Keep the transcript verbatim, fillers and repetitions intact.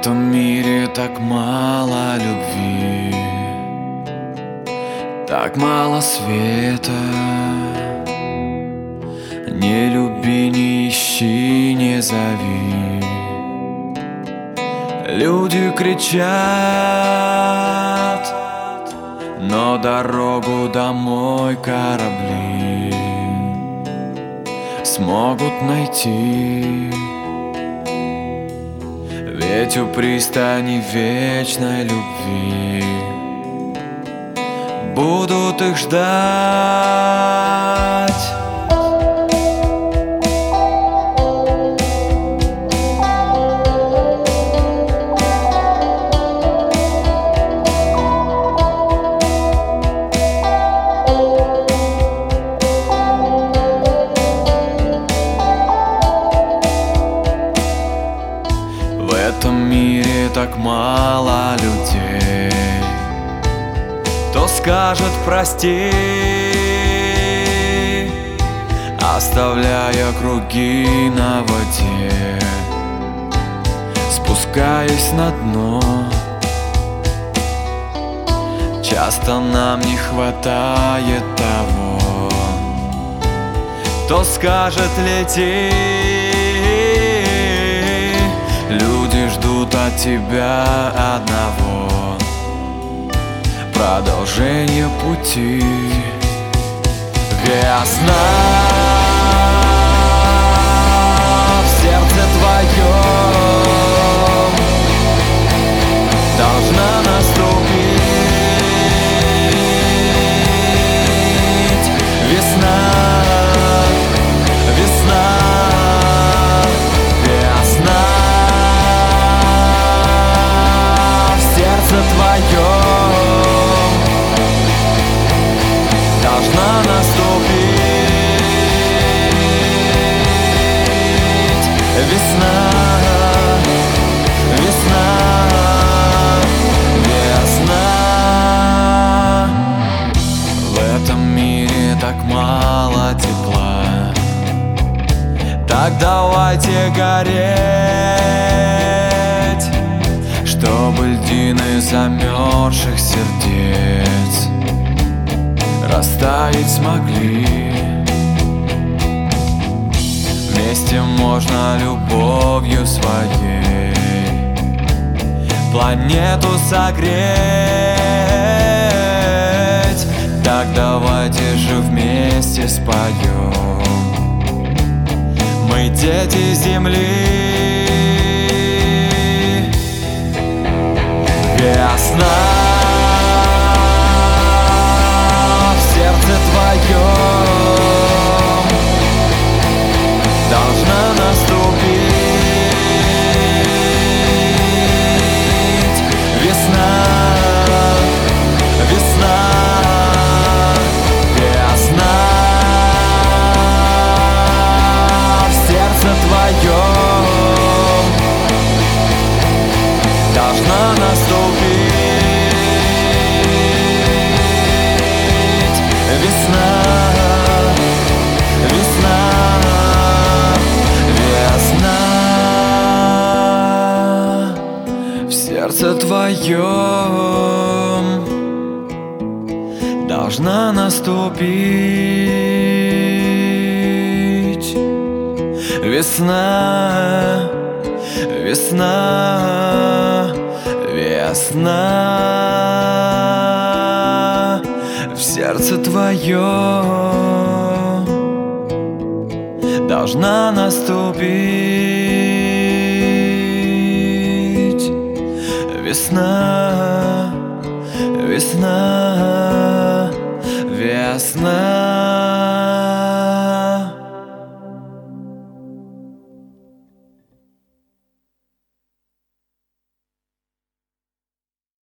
этом мире так мало любви, так мало света. Не люби, не ищи, не зови. Люди кричат, но дорогу домой корабли смогут найти. Ведь у пристани вечной любви будут их ждать. В этом мире так мало людей, кто скажет прости, оставляя круги на воде, спускаясь на дно. Часто нам не хватает того, кто скажет лети. Люди ждут от тебя одного — продолжение пути. Весна в сердце твоем должна наступить. Весна, весна, весна в сердце твоем должна наступить. Весна, весна, весна. В этом мире так мало тепла, так давайте гореть, чтобы льдины замерзших сердец растаять смогли. Вместе можно любовью своей планету согреть. Так давайте же вместе споем: мы дети земли. Весна в сердце твоем должна наступить. Весна, весна, весна в сердце твоем должна наступить. Весна, весна, весна в сердце твоем должна наступить. Весна, весна, весна в сердце твоем должна наступить. Весна, весна, весна.